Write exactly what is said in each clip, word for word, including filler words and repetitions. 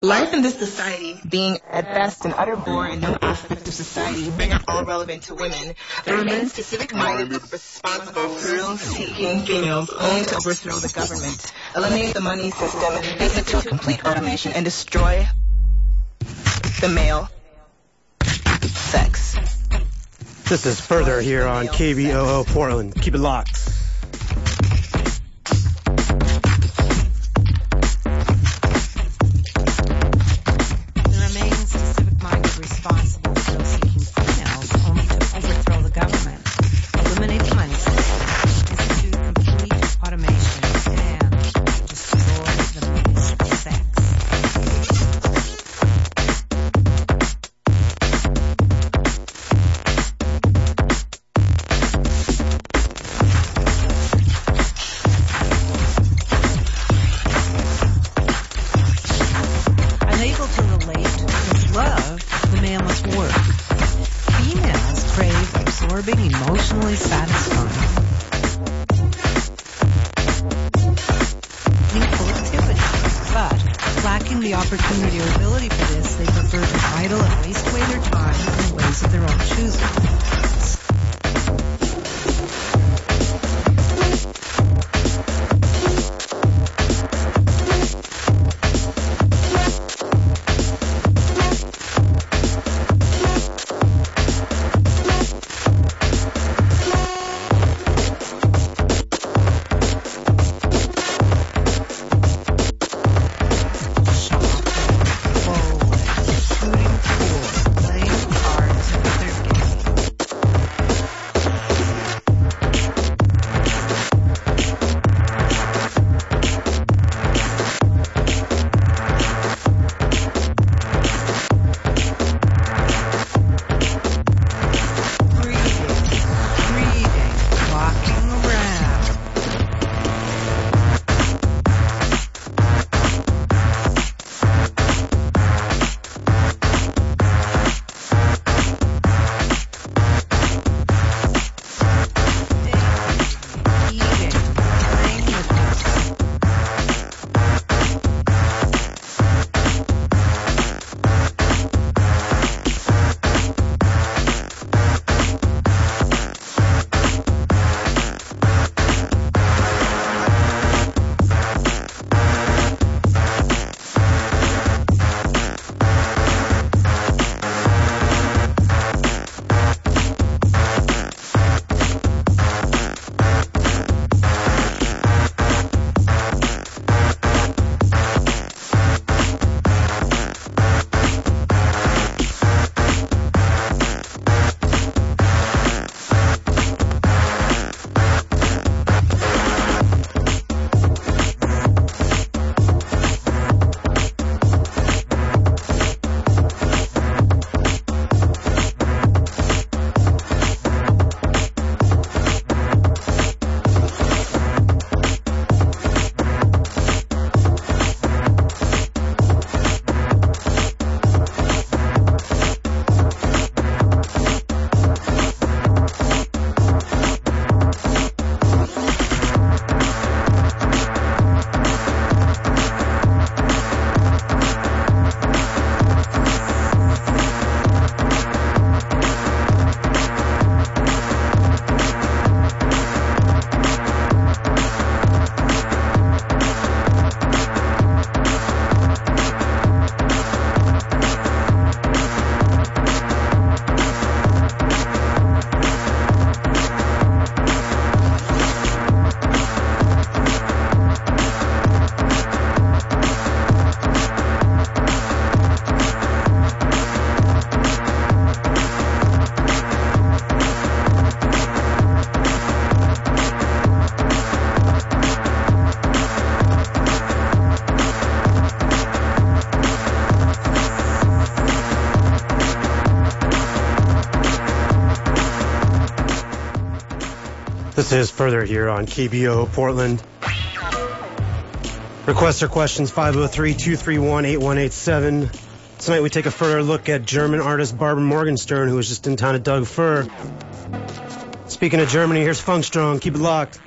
Life in this society, being at best an utter bore in no aspect of society, being at all relevant to women, there remains specific-minded, responsible, thrill-seeking females only to overthrow the government, eliminate the money system, institute complete automation, and destroy the male sex. This is Further here on K B O O Portland. Keep it locked. This is Further here on K B O Portland. Requests or questions, five oh three, two three one, eight one eight seven. Tonight we take a further look at German artist Barbara Morgenstern, who was just in town at Doug Fur. Speaking of Germany, here's Funkstrong. Keep it locked.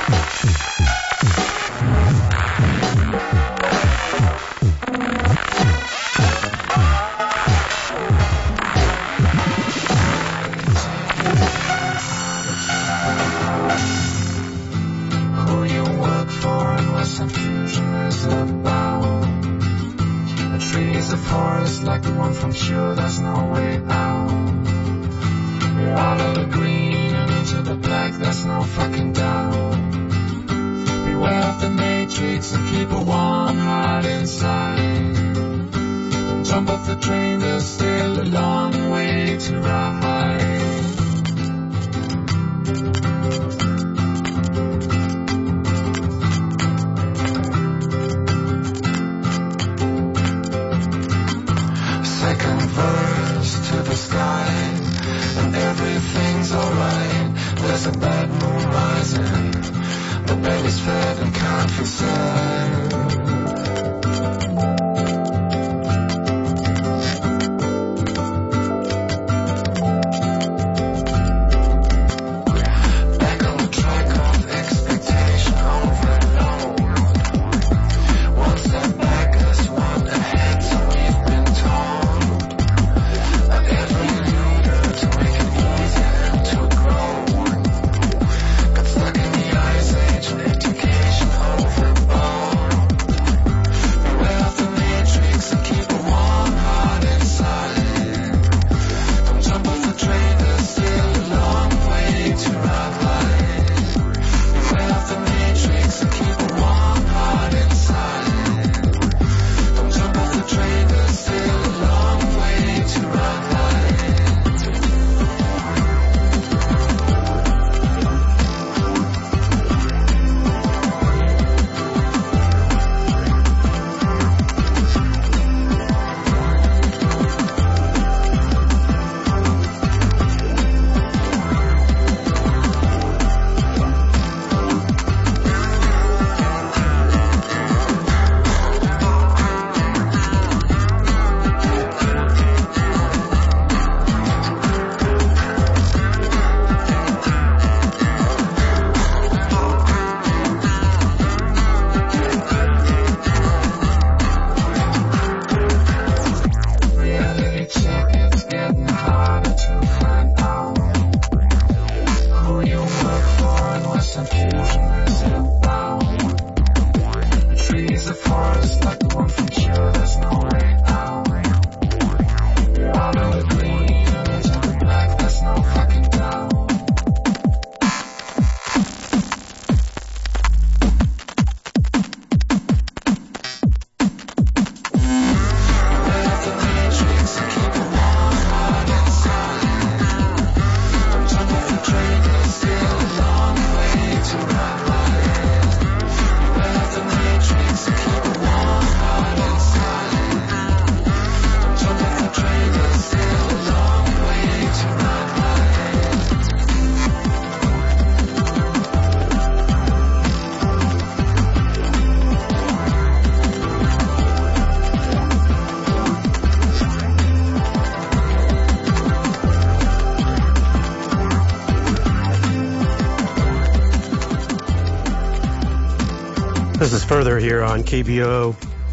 This is Further here on K B O.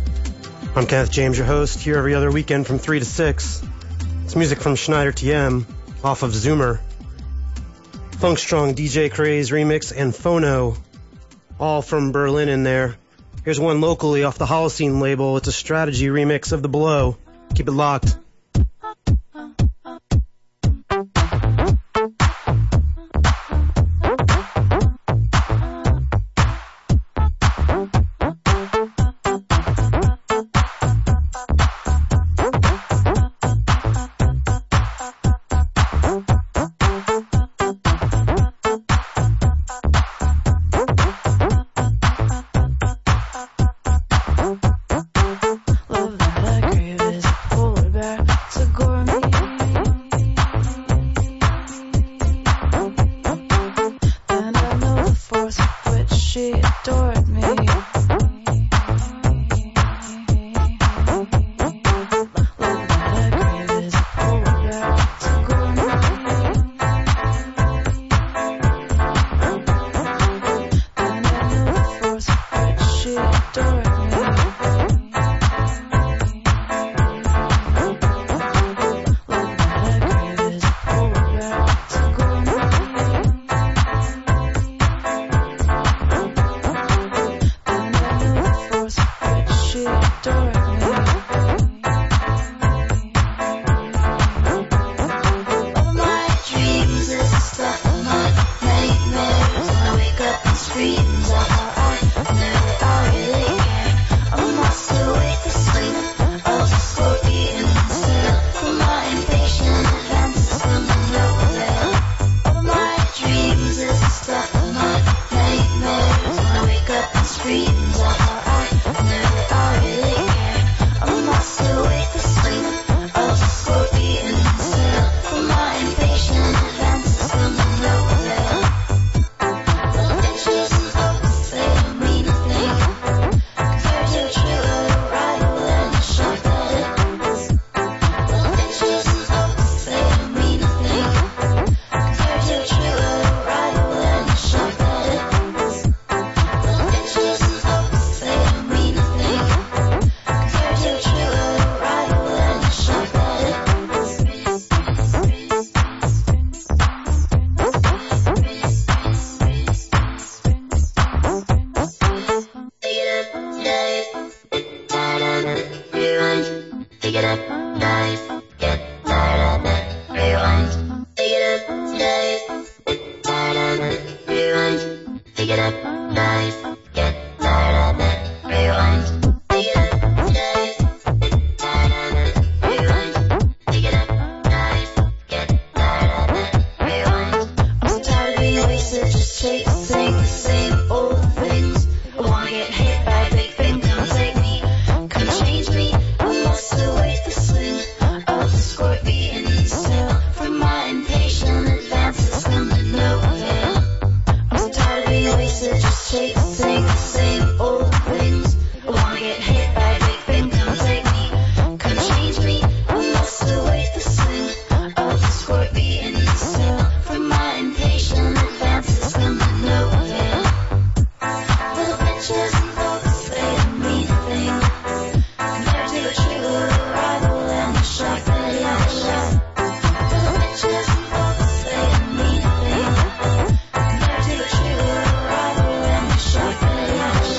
I'm Kenneth James, your host, here every other weekend from three to six. It's music from Schneider T M off of Zoomer. Funkstrong, D J Craze remix, and Phono, all from Berlin in there. Here's one locally off the Holocene label. It's a Strategy remix of The Blow. Keep it locked. Then screams out my eye. Never I really care. I'm a monster with a sling of a scorpion instead. For my impatient advances coming nowhere. All my dreams is the stuff of my nightmares. When I wake up and screams out my eye. Never I really care. I'm a monster with a sling of a scorpion instead. For my impatient advances coming nowhere. Little bitches and folks, they don't mean a thing compared to a true rival and the shock that it is. Little bitches and folks, they don't mean a thing compared to a true rival and the shock that it is. Little bitches and folks, they don't mean a thing compared to a true rival and the shock that it is. Pick it up, dive, get tired of it, rewind. Pick it up, dive, get tired of it, rewind. Pick it up, dive, get tired of it, rewind. Pick it up, dive, get tired of it, rewind. Pick it up, dive, get tired of it, rewind. I'm so tired of being wasted, just chasing the same old things. I wanna get hit by a big thing, come take me, come change me. I'm lost with the sling of the scorpion instead. From my impatient advances coming nowhere. I'm so tired of being wasted, just chasing the same old things. I wanna get hit by a big thing, come take me, come change me. I'm lost with the sling of the scorpion instead. From my impatient advances coming nowhere. Little bitches and folks, they don't mean a thing compared to a true rival and the shock that it is. Little bitches and folks, they don't mean a thing compared to a true rival and the shock that it is.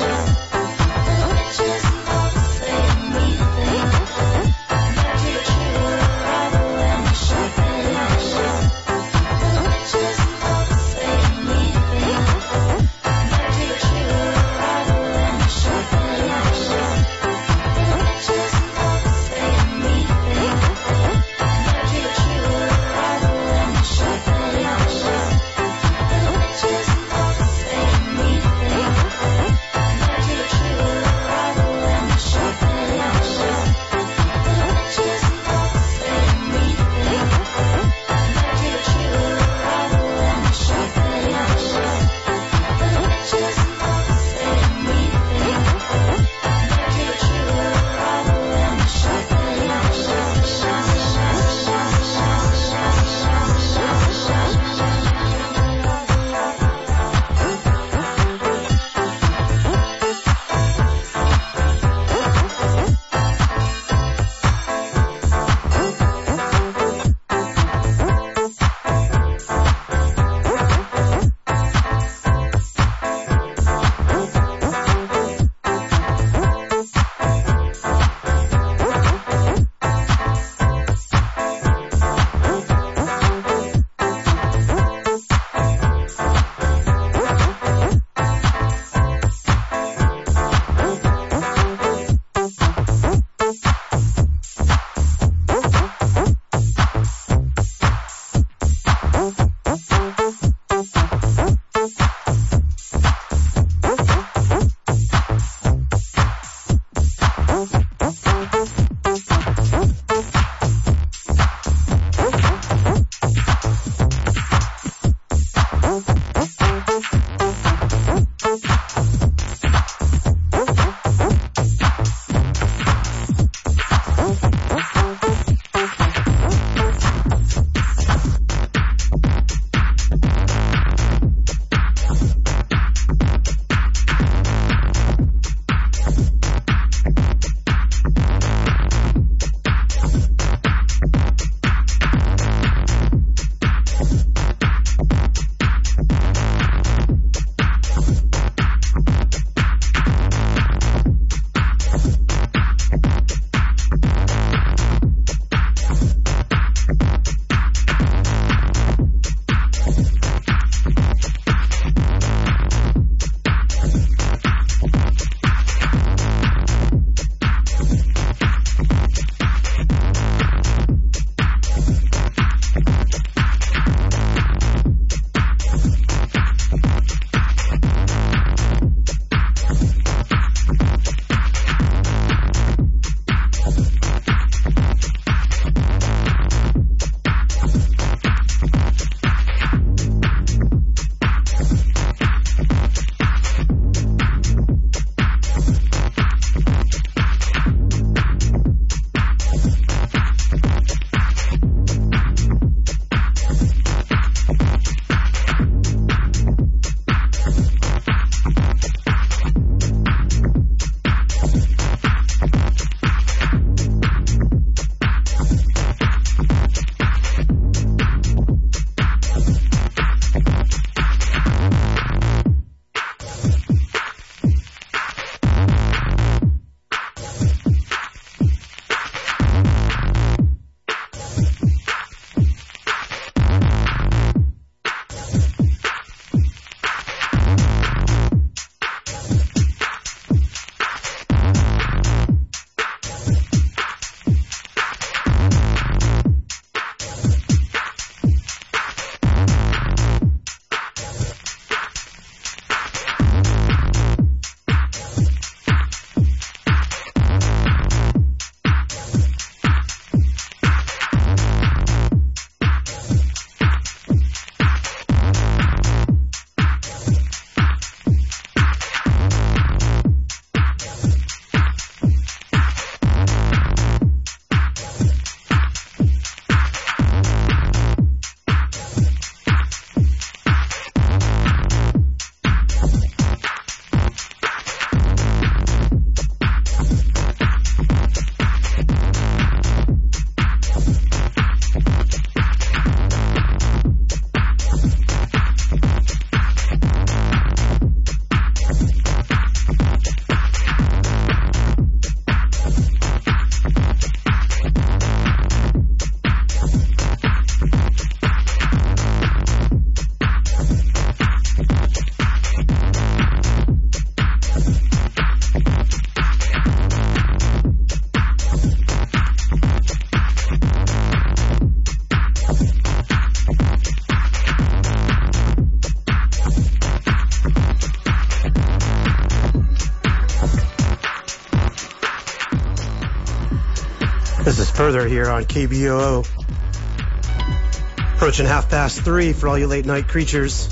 This is Further here on K B O O. Approaching half past three for all you late night creatures.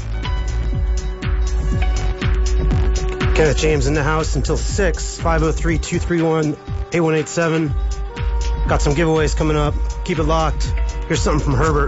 Kenneth James in the house until six. five oh three, two three one, eight one eight seven. Got some giveaways coming up. Keep it locked. Here's something from Herbert.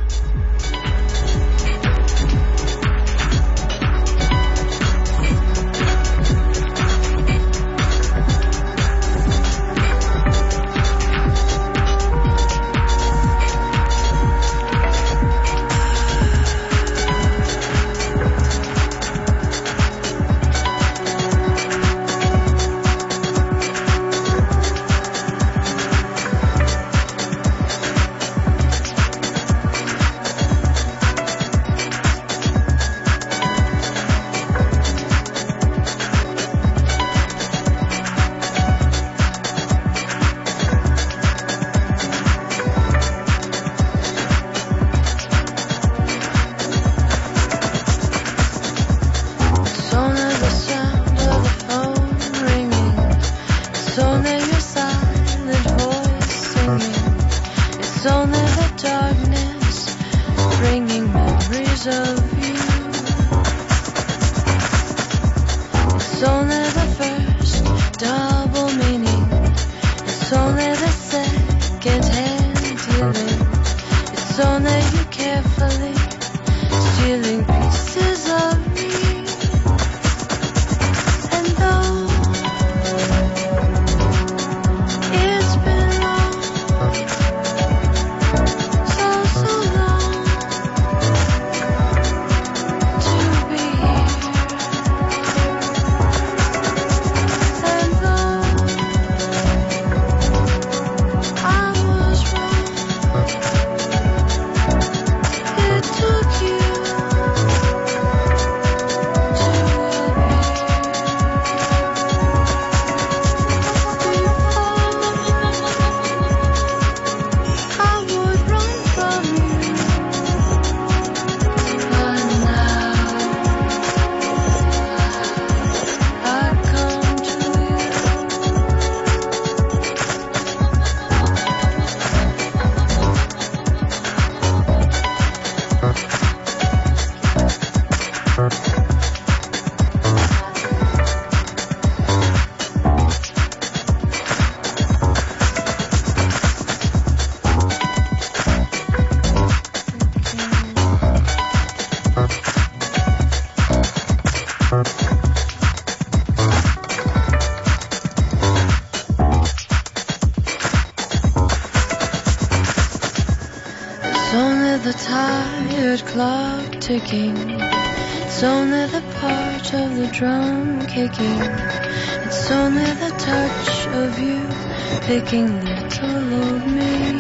Ticking. It's only the part of the drum kicking. It's only the touch of you picking little of me.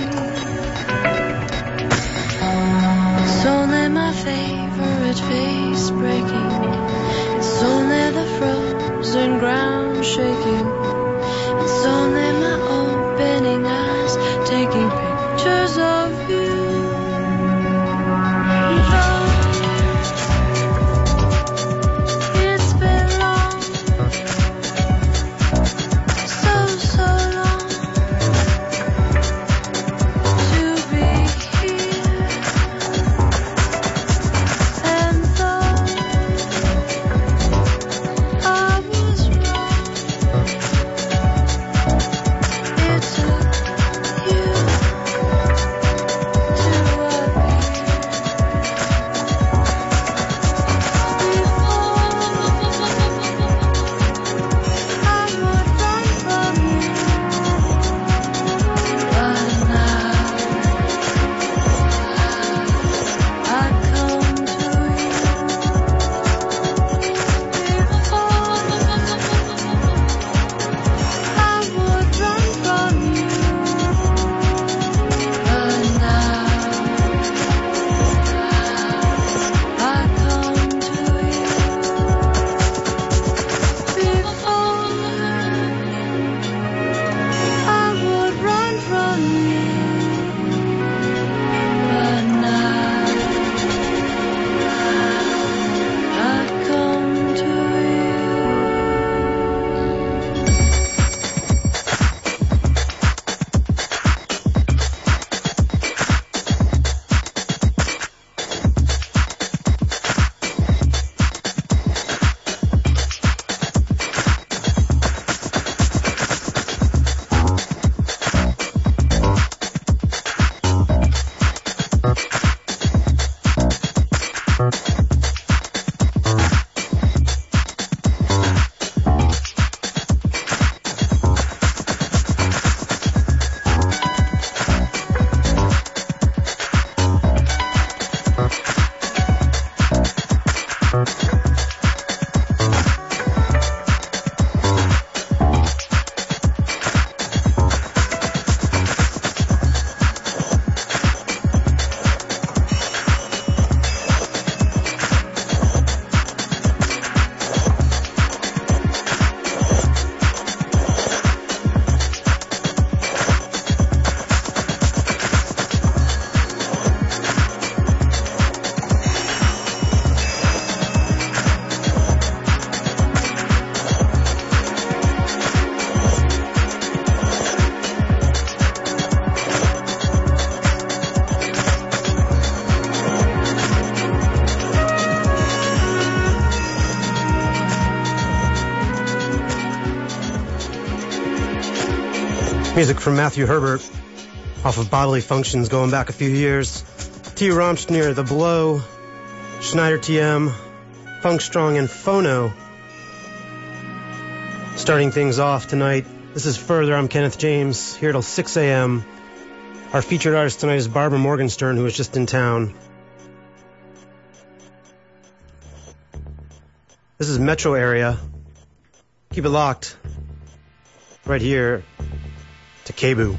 It's only my favorite face breaking. It's only the frozen ground shaking. It's only my opening eyes taking pictures of you. Music from Matthew Herbert off of Bodily Functions going back a few years. T. Romschner, The Blow, Schneider T M, Funkstrong, and Phono. Starting things off tonight, this is Further. I'm Kenneth James, here till six a.m. Our featured artist tonight is Barbara Morgenstern, who was just in town. This is Metro Area. Keep it locked. Right here to Kebu.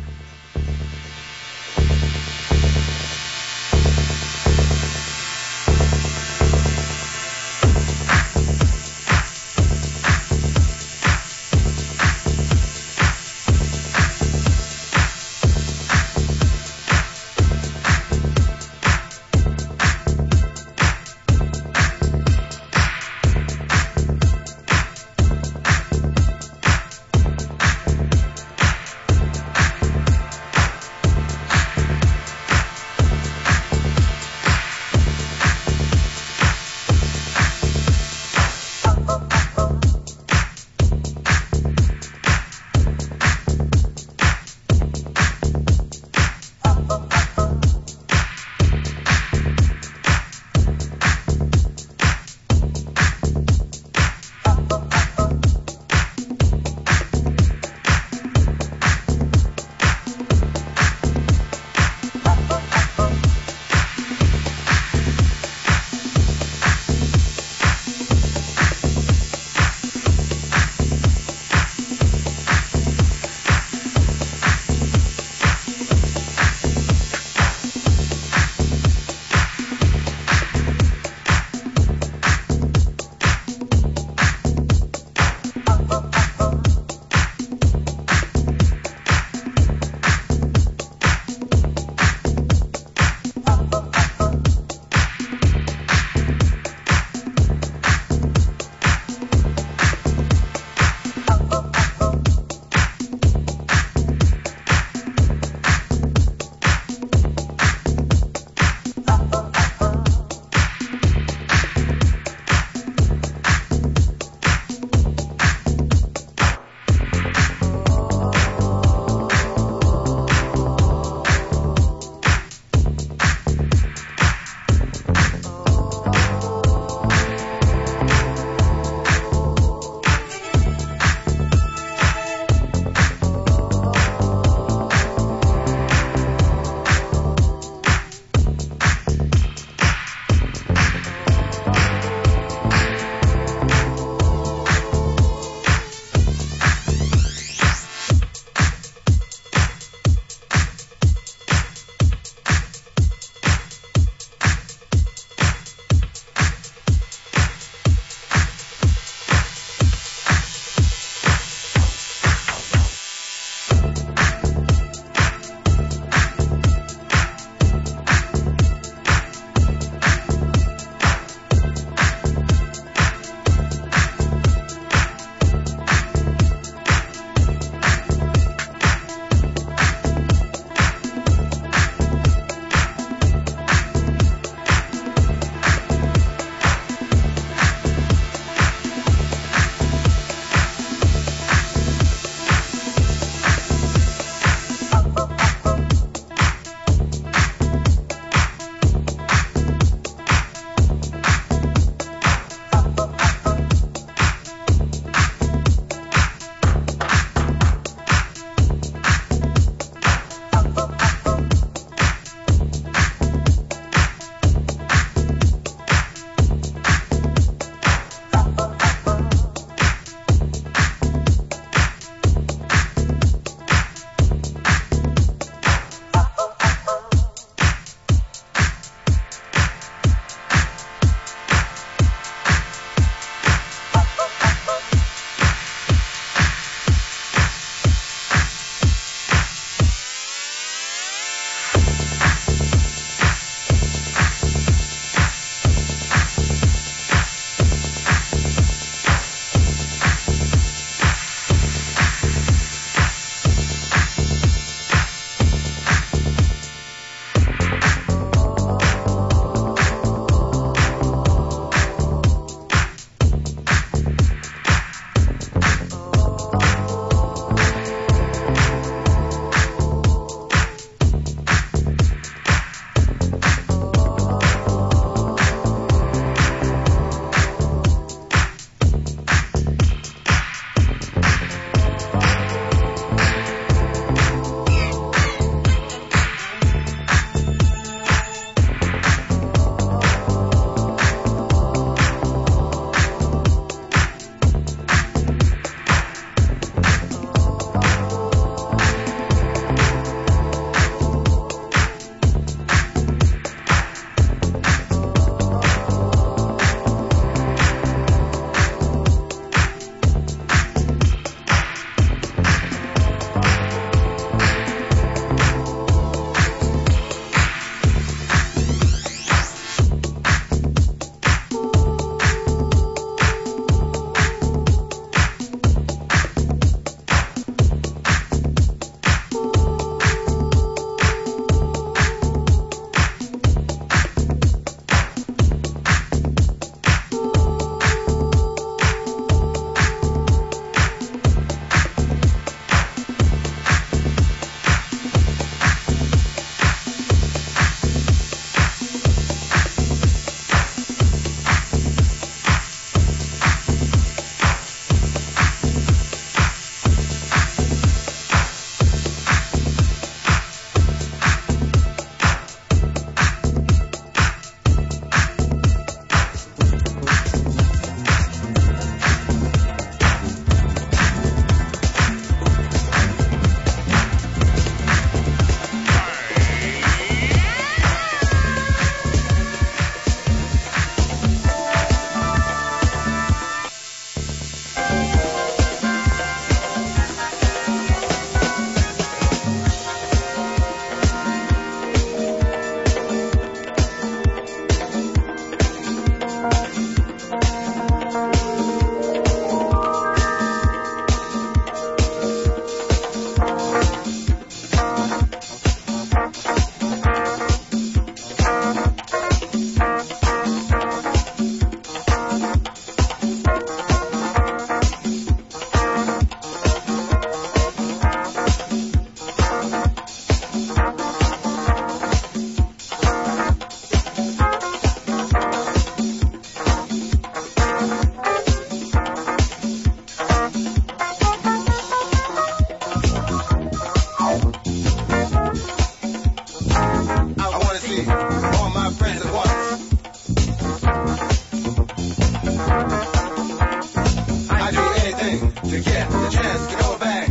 to get the chance to go bang.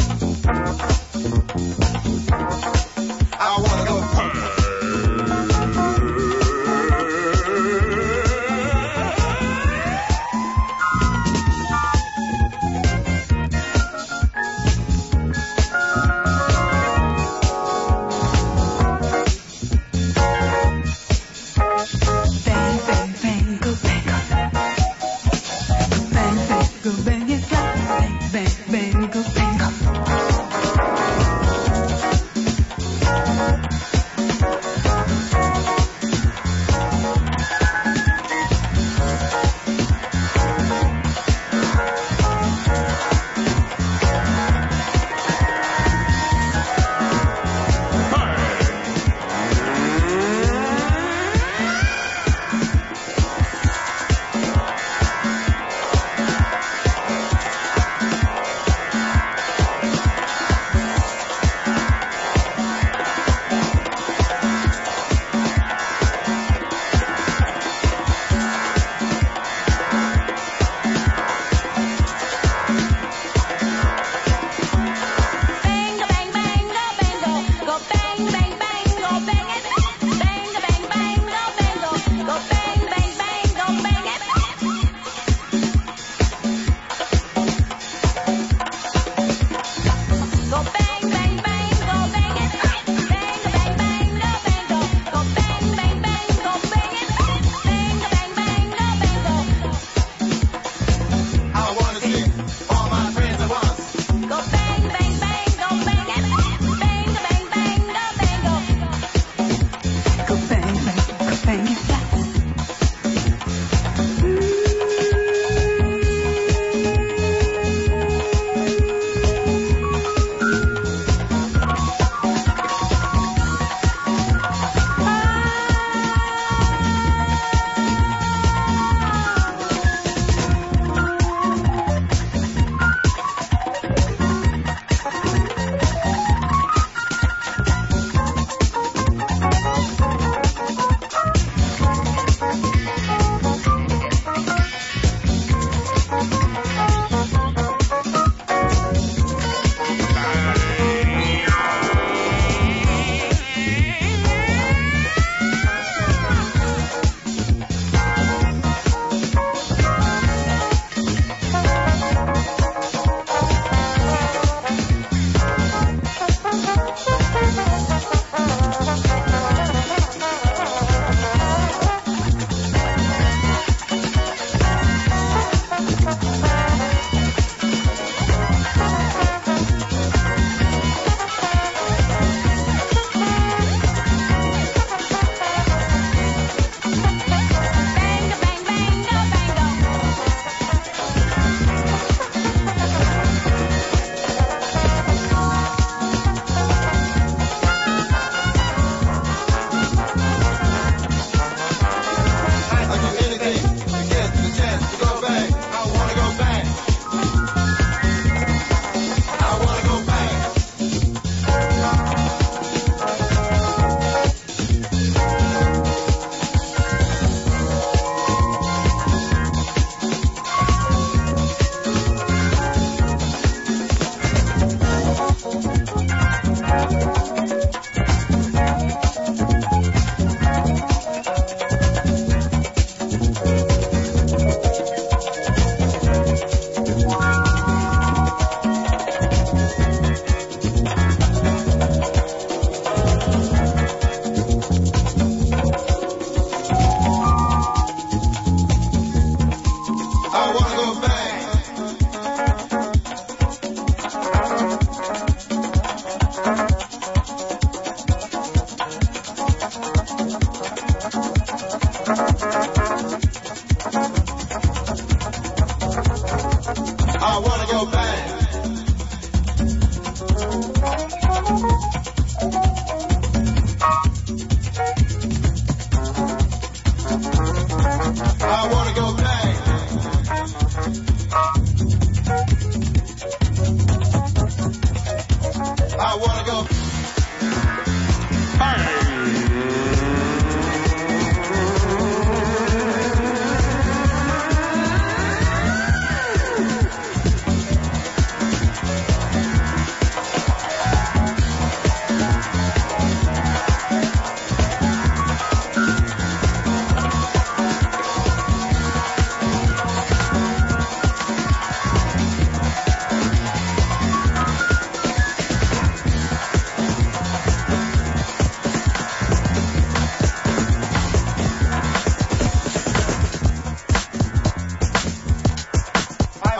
I wanna go bang.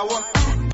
Iowa.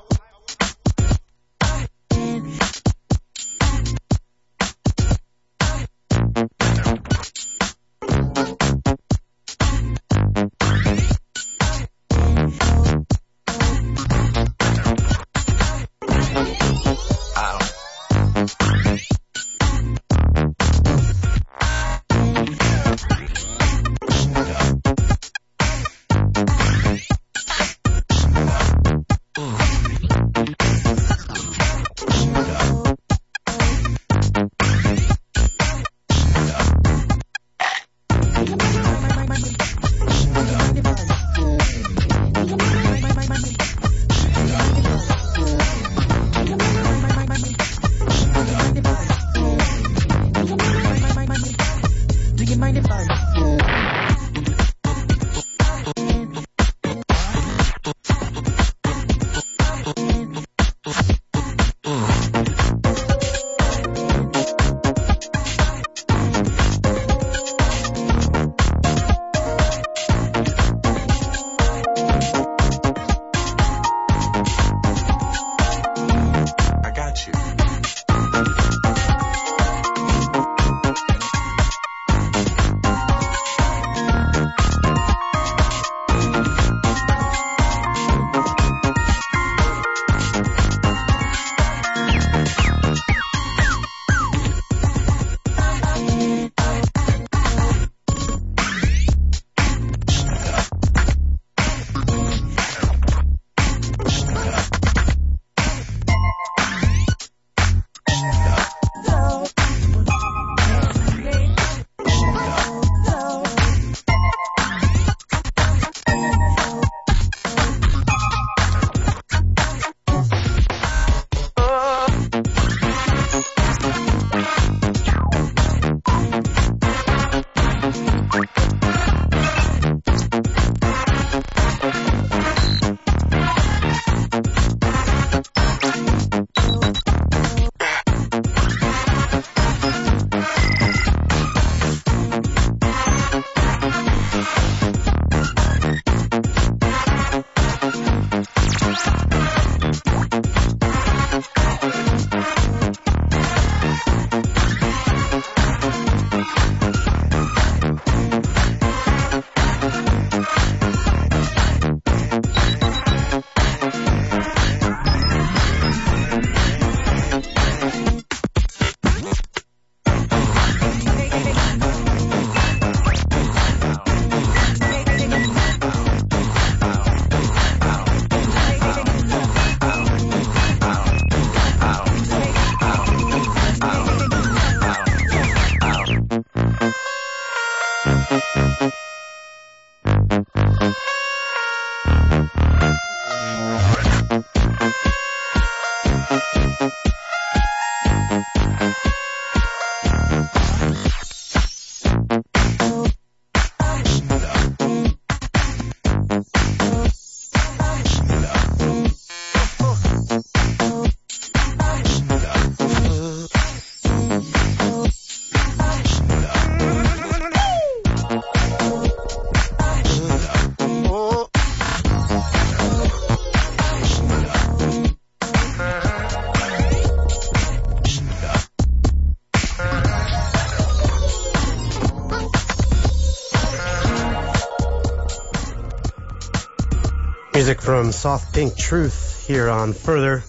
Music from Soft Pink Truth here on Further.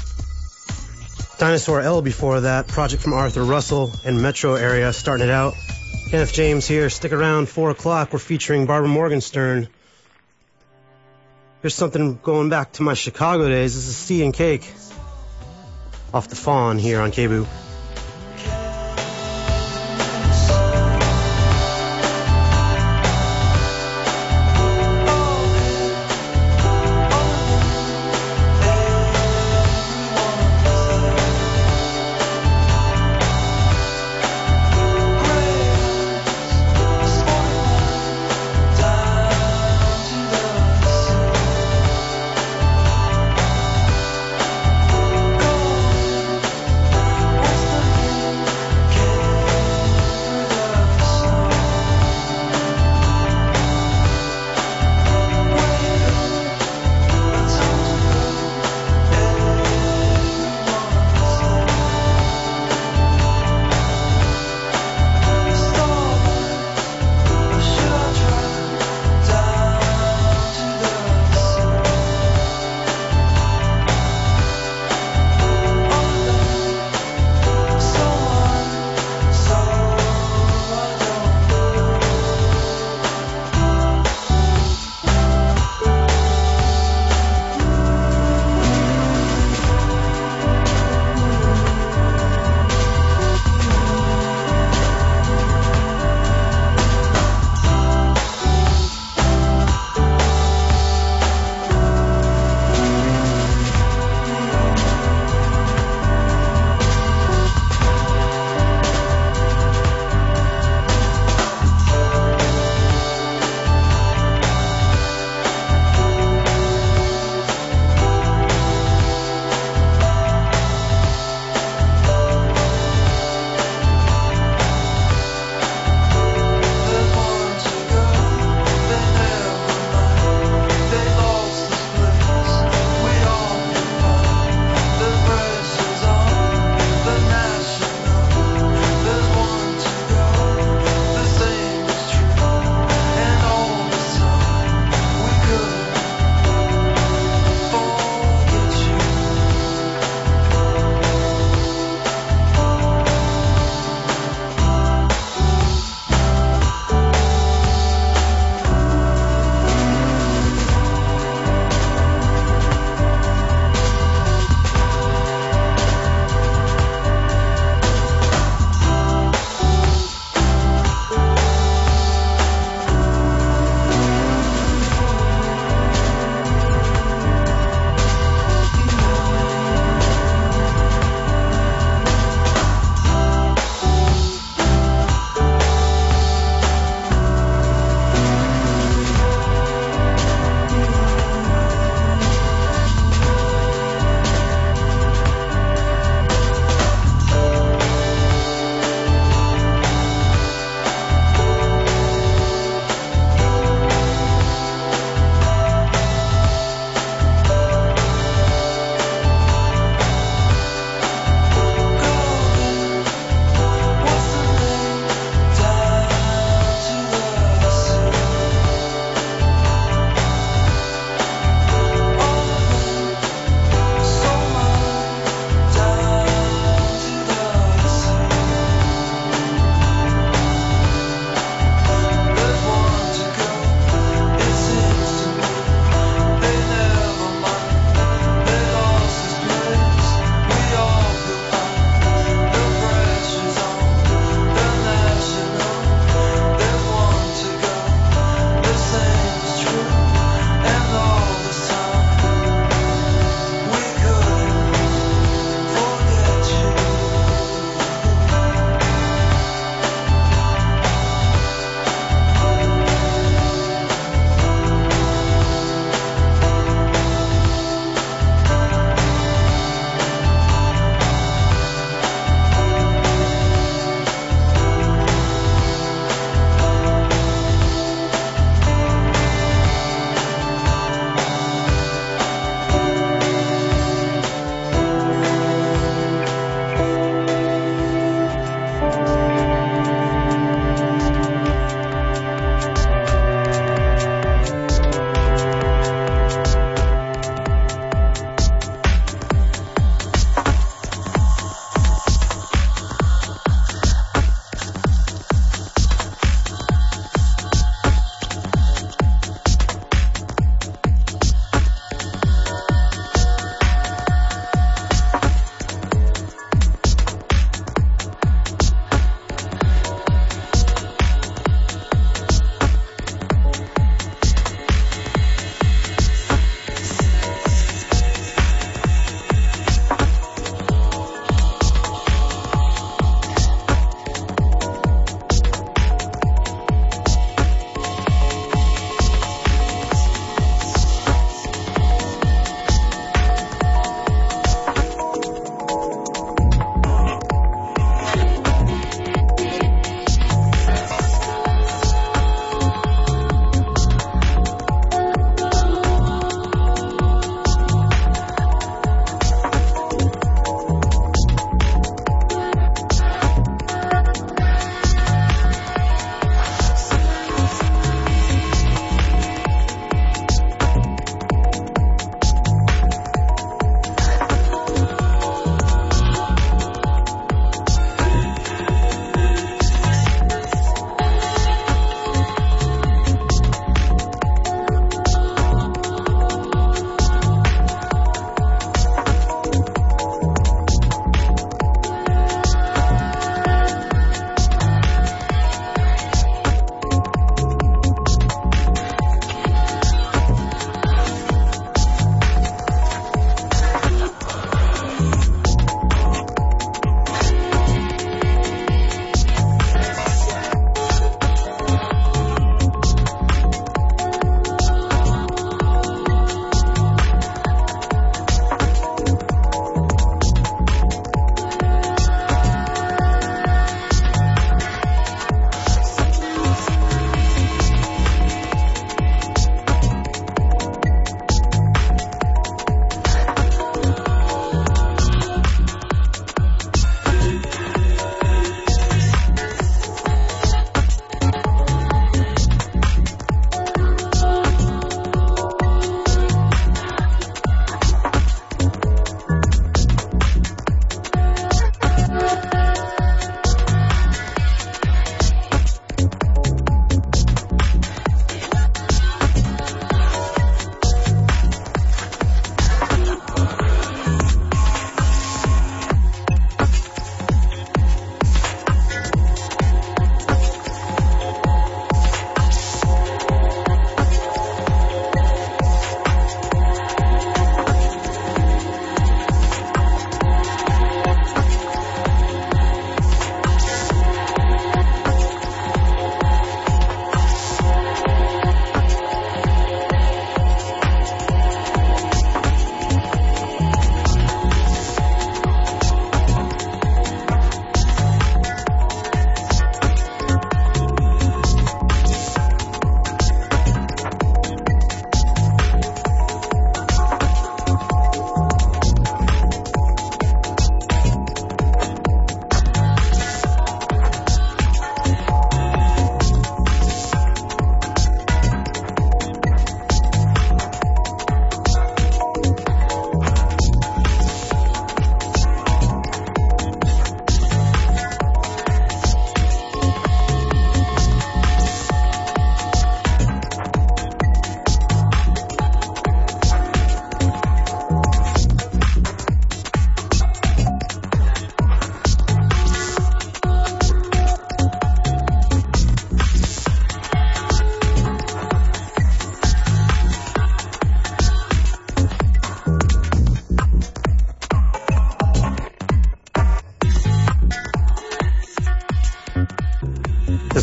Dinosaur L before that, project from Arthur Russell and Metro area, starting it out. Kenneth James here, stick around, four o'clock, we're featuring Barbara Morgenstern. Here's something going back to my Chicago days, this is Sea and Cake, off the Fawn here on K B O O. Down to the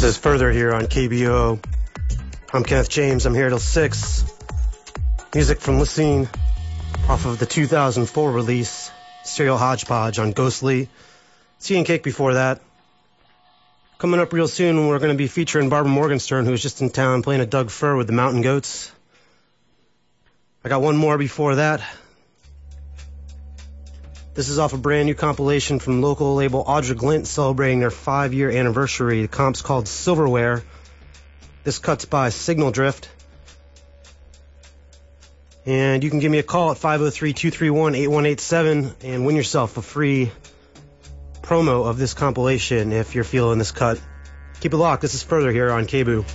is Further here on K B O. I'm Kenneth James. I'm here till six. Music from Lysine off of the two thousand four release Serial Hodgepodge on Ghostly. Tea and Cake before that. Coming up real soon, we're going to be featuring Barbara Morgenstern, who was just in town playing a Doug Fir with the Mountain Goats. I got one more before that. This is off a brand new compilation from local label Audra Glint, celebrating their five-year anniversary. The comp's called Silverware. This cut's by Signal Drift. And you can give me a call at five oh three, two three one, eight one eight seven and win yourself a free promo of this compilation if you're feeling this cut. Keep it locked. This is Further here on K B O.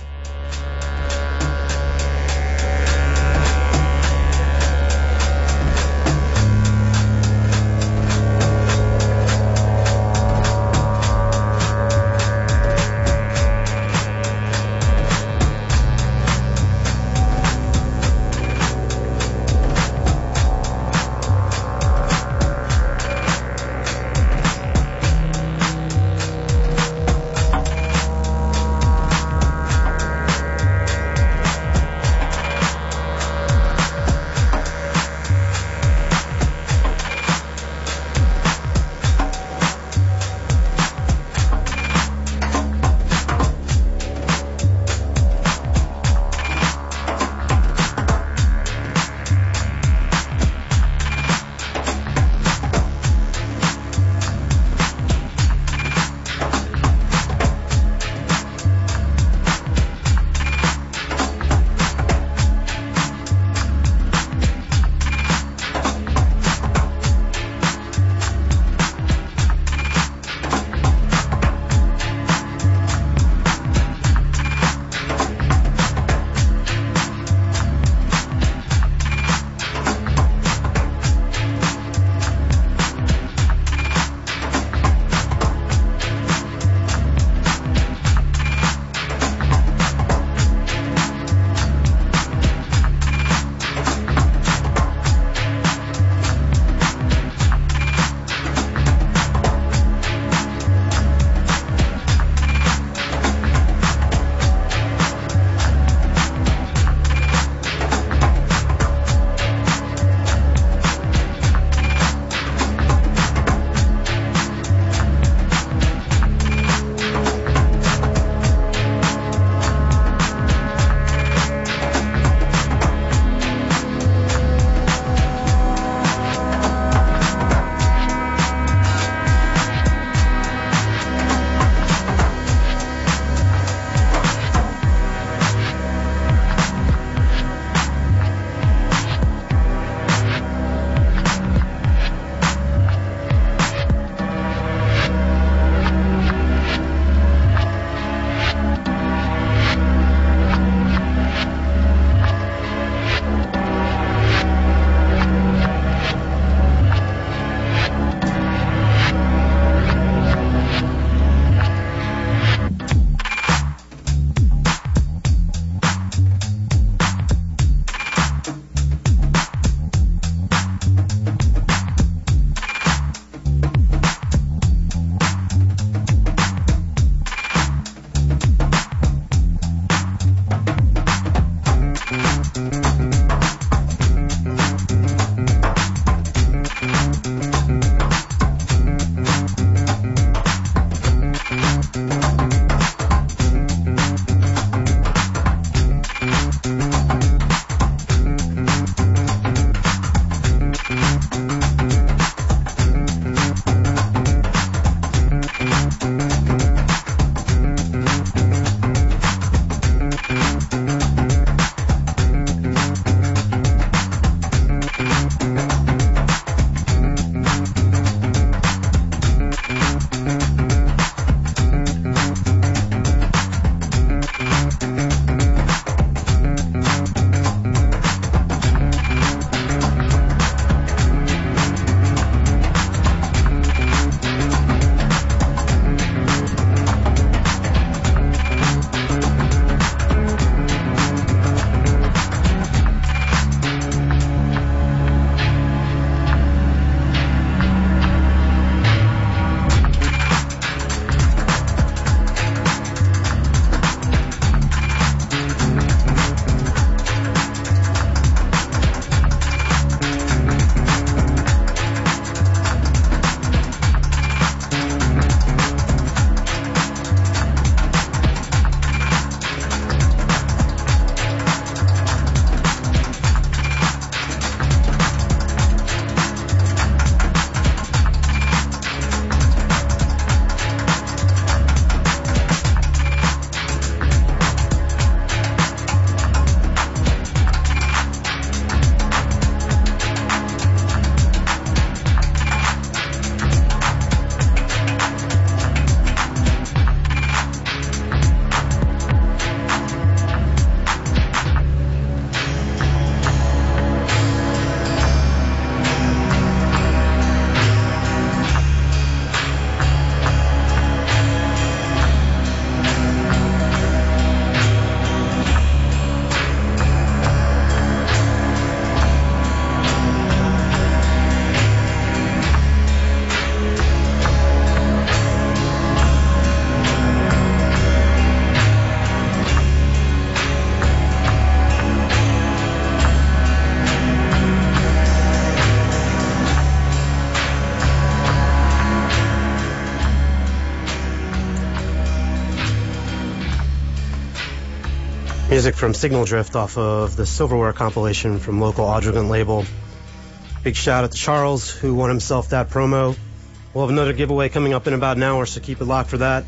Music from Signal Drift off of the Silverware compilation from local Audrigant label. Big shout out to Charles, who won himself that promo. We'll have another giveaway coming up in about an hour, so keep it locked for that.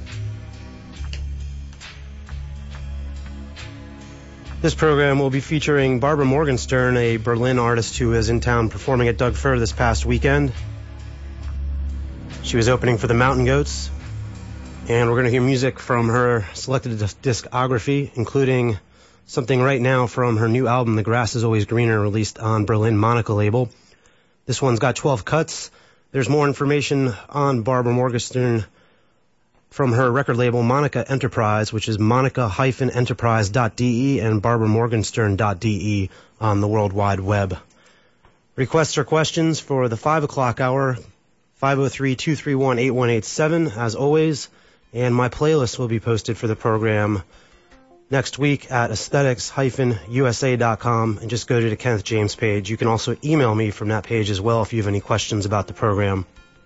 This program will be featuring Barbara Morgenstern, a Berlin artist who is in town performing at Doug Fir this past weekend. She was opening for the Mountain Goats, and we're going to hear music from her selected discography, including something right now from her new album, The Grass is Always Greener, released on Berlin Monica label. This one's got twelve cuts. There's more information on Barbara Morgenstern from her record label Monica Enterprise, which is monica dash enterprise dot d e and barbara morgenstern dot d e on the World Wide Web. Requests or questions for the five o'clock hour, five oh three, two three one, eight one eight seven, as always, and my playlist will be posted for the program next week at aesthetics dash u s a dot com, and just go to the Kenneth James page. You can also email me from that page as well if you have any questions about the program.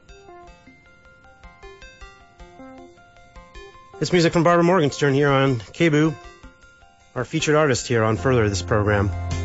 It's music from Barbara Morgenstern here on K B O O, our featured artist here on Further this program.